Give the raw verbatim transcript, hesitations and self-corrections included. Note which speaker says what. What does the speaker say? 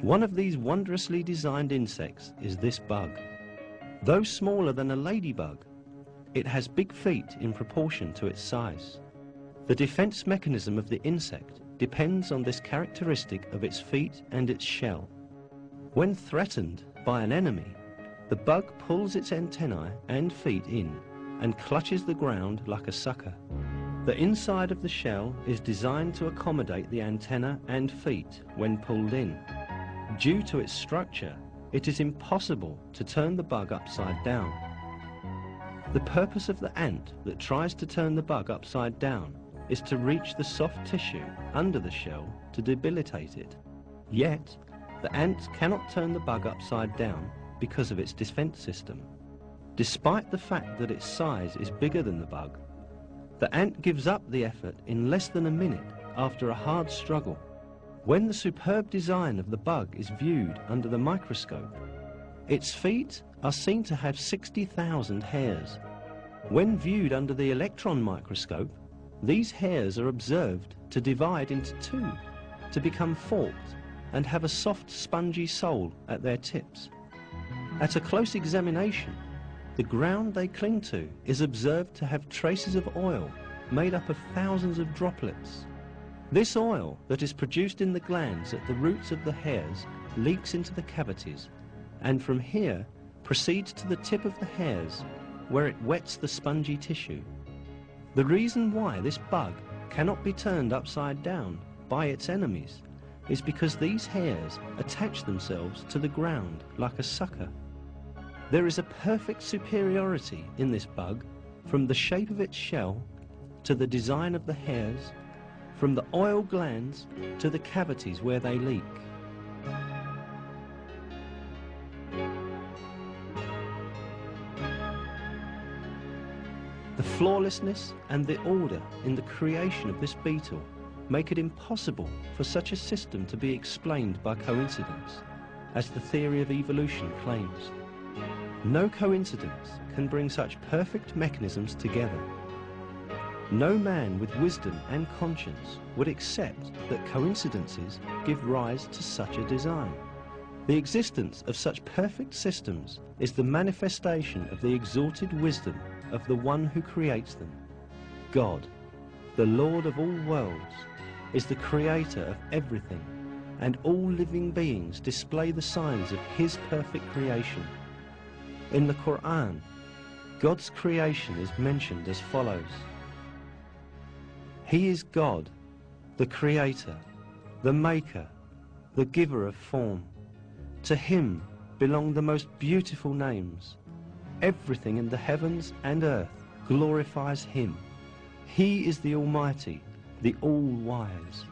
Speaker 1: One of these wondrously designed insects is this bug. Though smaller than a ladybug, it has big feet in proportion to its size. The defense mechanism of the insect depends on this characteristic of its feet and its shell. When threatened by an enemy, the bug pulls its antennae and feet in and clutches the ground like a sucker. The inside of the shell is designed to accommodate the antenna and feet when pulled in. Due to its structure, it is impossible to turn the bug upside down. The purpose of the ant that tries to turn the bug upside down is to reach the soft tissue under the shell to debilitate it. Yet, the ant cannot turn the bug upside down because of its defense system. Despite the fact that its size is bigger than the bug, the ant gives up the effort in less than a minute after a hard struggle. When the superb design of the bug is viewed under the microscope, its feet are seen to have sixty thousand hairs. When viewed under the electron microscope, these hairs are observed to divide into two, to become forked and have a soft, spongy sole at their tips. At a close examination, the ground they cling to is observed to have traces of oil made up of thousands of droplets. This oil that is produced in the glands at the roots of the hairs leaks into the cavities, and from here proceeds to the tip of the hairs, where it wets the spongy tissue. The reason why this bug cannot be turned upside down by its enemies is because these hairs attach themselves to the ground like a sucker. There is a perfect superiority in this bug, from the shape of its shell to the design of the hairs, from the oil glands to the cavities where they leak. The flawlessness and the order in the creation of this beetle make it impossible for such a system to be explained by coincidence, as the theory of evolution claims. No coincidence can bring such perfect mechanisms together. No man with wisdom and conscience would accept that coincidences give rise to such a design. The existence of such perfect systems is the manifestation of the exalted wisdom of the one who creates them. God, the Lord of all worlds, is the creator of everything, and all living beings display the signs of his perfect creation. In the Quran, God's creation is mentioned as follows: He is God, the creator, the maker, the giver of form. To him belong the most beautiful names. Everything in the heavens and earth glorifies him. He is the Almighty, the All-Wise.